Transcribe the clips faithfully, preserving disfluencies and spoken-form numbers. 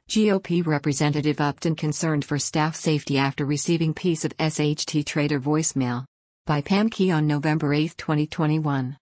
G O P Representative Upton concerned for staff safety after receiving piece of S H T Trader voicemail. By Pam Key on November eighth twenty twenty-one.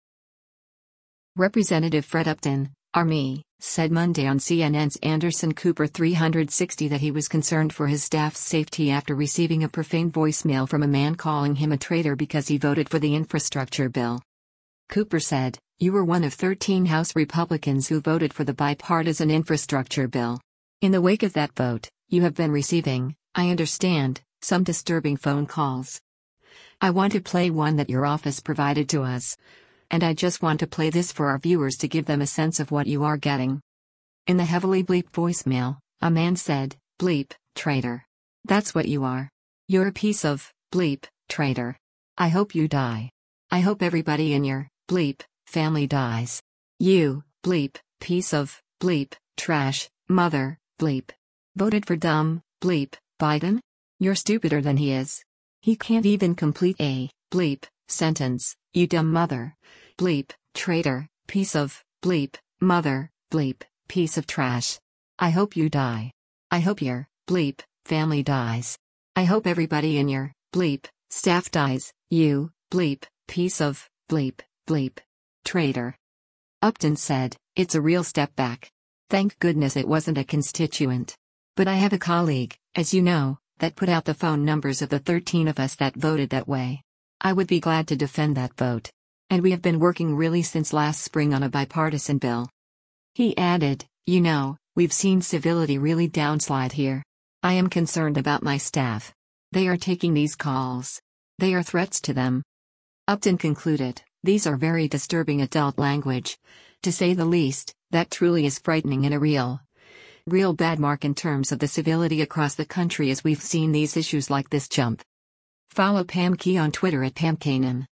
Representative Fred Upton, Army, said Monday on C N N's Anderson Cooper three sixty that he was concerned for his staff's safety after receiving a profane voicemail from a man calling him a traitor because he voted for the infrastructure bill. Cooper said, "You were one of thirteen House Republicans who voted for the bipartisan infrastructure bill. In the wake of that vote, you have been receiving, I understand, some disturbing phone calls. I want to play one that your office provided to us. And I just want to play this for our viewers to give them a sense of what you are getting." In the heavily bleeped voicemail, a man said, "Bleep, traitor. That's what you are. You're a piece of, bleep, traitor. I hope you die. I hope everybody in your, bleep, family dies. You, bleep, piece of, bleep, trash, mother, bleep. Voted for dumb, bleep, Biden? You're stupider than he is. He can't even complete a, bleep, sentence, you dumb mother. Bleep, traitor, piece of, bleep, mother, bleep, piece of trash. I hope you die. I hope your, bleep, family dies. I hope everybody in your, bleep, staff dies, you, bleep, piece of, bleep, bleep, traitor." Upton said, "It's a real step back. Thank goodness it wasn't a constituent. But I have a colleague, as you know, that put out the phone numbers of the thirteen of us that voted that way. I would be glad to defend that vote. And we have been working really since last spring on a bipartisan bill." He added, "You know, we've seen civility really downslide here. I am concerned about my staff. They are taking these calls. They are threats to them." Upton concluded, "These are very disturbing adult language. To say the least, that truly is frightening and a real, real bad mark in terms of the civility across the country as we've seen these issues like this jump." Follow Pam Key on Twitter at Pam Kanan.